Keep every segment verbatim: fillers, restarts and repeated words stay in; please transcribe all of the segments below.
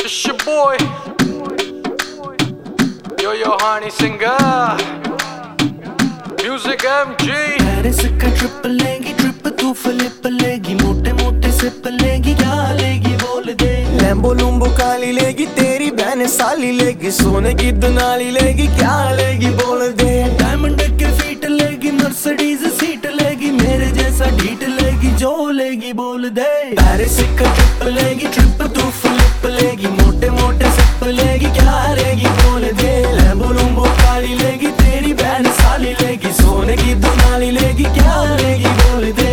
It's your boy, yo yo Honey Singer, Music M G। Paris का trip लेगी, trip तू flip लेगी, मोटे मोटे सिप लेगी, क्या लेगी बोल दे। लैम्बो लुम्बो काली लेगी, तेरी बहन साली लेगी, सोने की दुनाली लेगी, क्या लेगी बोल दे। डायमंड के फीट लेगी, मर्सिडीज सीट लेगी, मेरे जैसा ढीठ लेगी, जो लेगी बोल दे। पेरिस का ट्रिप लेगी, ट्रिप तू फ्लिप लेगी, मोटे मोटे सिप लेगी, क्या लेगी बोल दे। लैम्बो लुम्बो काली लेगी, तेरी बहन साली लेगी, सोने की दुनाली लेगी, क्या लेगी बोल दे।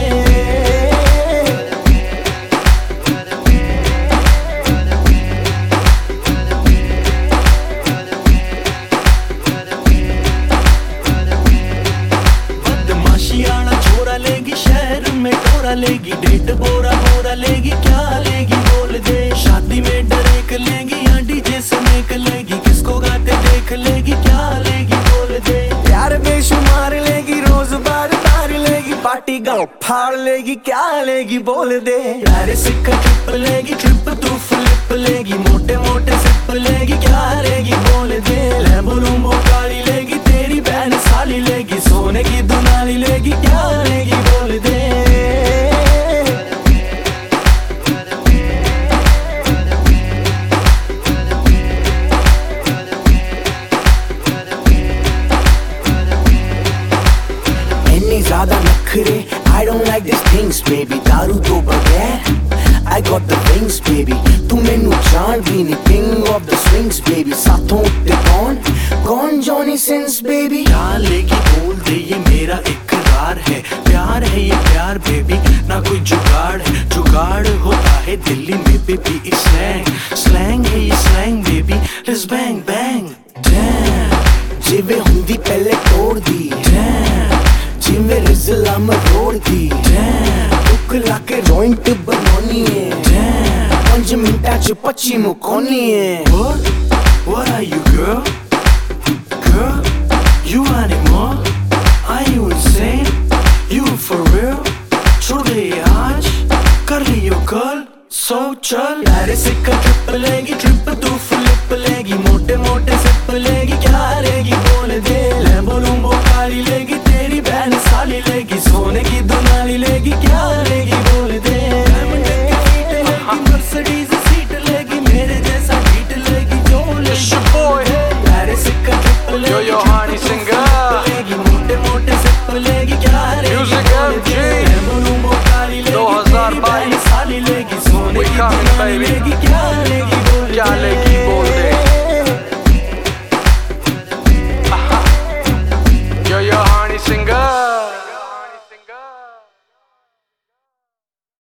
बदमाशियाना छोरा लेगी, शहर में टोरा लेगी, डेट बोरा बोरा लेगी, क्या लेगी बोल दे। शादी में डरेक लेगी, या डीजे से नेक लेगी, किसको गाते देख लेगी, क्या लेगी बोल दे। यार बेशुमार लेगी, रोज बार बार लेगी, पार्टी गाँव फाड़ लेगी, क्या लेगी बोल दे। पेरिस का ट्रिप लेगी, ट्रिप तू फ्लिप लेगी, मोटे मोटे सिप लेगी, क्या लेगी बोल दे। लैम्बो लुम्बो काली लेगी, तेरी बहन साली लेगी, सोने की दुनाली लेगी, क्या लेगी बोल दे। ज्यादा नखरे, I don't like these things baby, दारू तो बगैर I got the wings baby, तू मैनू जान भी नहीं, king of the swings baby, साथों उठते कौन कौन जॉनी सिंस baby। क्या लेगी बोल दे, ये मेरा इकरार है, प्यार है ये प्यार baby, ना कोई जुगाड़ है, जुगाड़ होता है दिल्ली में baby, स्लैंग स्लैंग है ये slang baby, let's bang bang damn, जिवे हुंदी पहले तोड़ दी damn, जिवे रिज़ला मरोड़ दी दुख लाके जॉइंट बनानी है, पंज मिनटा च पच्ची मुकोनी है। What? What are you girl? Girl? You animal? Are you insane? You for real? छोड़ दे आज, कर लियो कल, सो चल। पेरिस का ट्रिप लेगी, ट्रिप तू फ्लिप लेगी, मोटे मोटे सिप लेगी, क्या लेगी बोल दे। लैम्बो लुम्बो काली लेगी, तेरी बहन साली लेगी, सोने की दुनाली लेगी, क्या लेगी बोल दे। डायमंड के फीट लेगी, मर्सिडीज सीट लेगी, मेरे जैसा ढीठ लेगी, जो लेगी। पेरिस का ट्रिप लेगी, लेगी, मोटे मोटे सिप लेगी, क्या लेगी बोल दे। लैम्बो लुम्बो काली लेगी, तेरी बहन साली लेगी, सोने की दुनाली लेगी, क्या लेगी बोल दे।